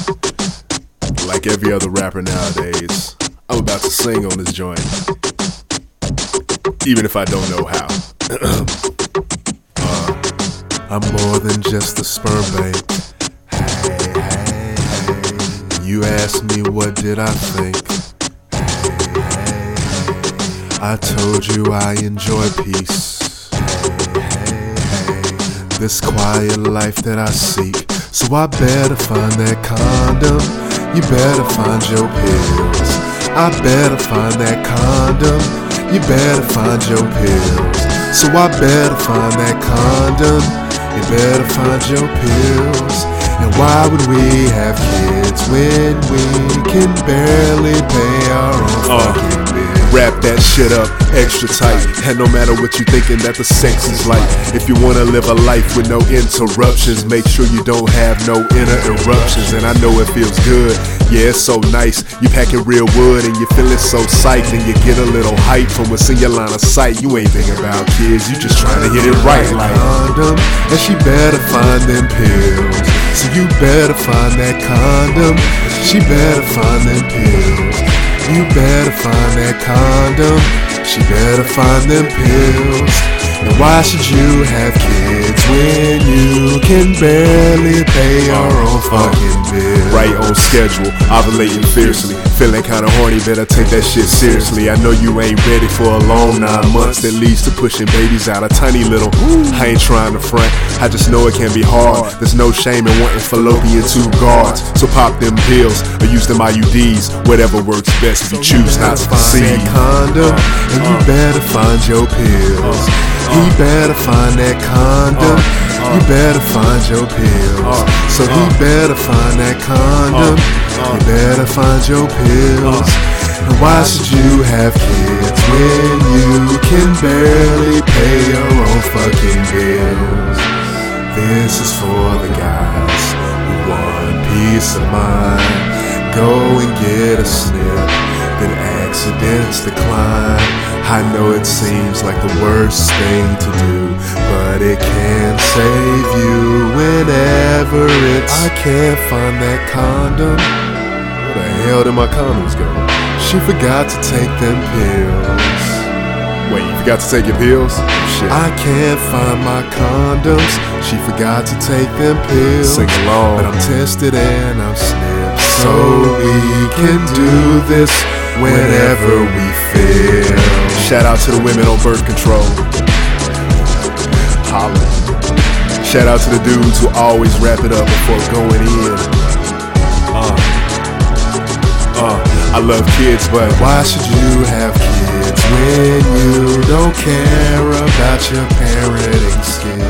Like every other rapper nowadays, I'm about to sing on this joint, even if I don't know how. I'm more than just a sperm bank. Hey, you asked me what did I think. Hey, I told you I enjoy peace. This quiet life that I seek. So I better find that condom. You better find your pills. I better find that condom. You better find your pills. So I better find that condom. You better find your pills. And why would we have kids when we can barely pay our own fucking bills? Wrap that shit up extra tight. And no matter what you thinking that the sex is like, if you wanna live a life with no interruptions, make sure you don't have no inner eruptions. And I know it feels good, yeah, it's so nice. You packing real wood and you feeling so psyched, and you get a little hype from what's in your line of sight. You ain't thinking about kids, you just trying to hit it right. Like condom, and she better find them pills. So you better find that condom. She better find them pills. You better find that condom. She better find them pills. And why should you have kids when you can barely pay your own fucking bills? Right on schedule, ovulating fiercely, feeling kinda horny, better take that shit seriously. I know you ain't ready for a long 9 months that leads to pushing babies out a tiny little. I ain't trying to front, I just know it can be hard. There's no shame in wanting fallopian tube guards. So pop them pills or use them IUDs, whatever works best if you choose not to conceive. Condom, and you better find your pills. He better find that condom. You better find your pills. So he better find that condom. You better find your pills. And why should you have kids when you can barely pay your own fucking bills? This is for the guys who want peace of mind. Go and get a snip, then accidents decline. I know it seems like the worst thing to do, but it can save you whenever it's... I can't find that condom. Where the hell did my condoms go? She forgot to take them pills. Wait, you forgot to take your pills? Shit. I can't find my condoms. She forgot to take them pills. Sing along. But I'm tested and I'm snipped, so we can do this whenever we feel. Shout out to the women on birth control. Holla. Shout out to the dudes who always wrap it up before going in. I love kids, but why should you have kids when you don't care about your parenting skills?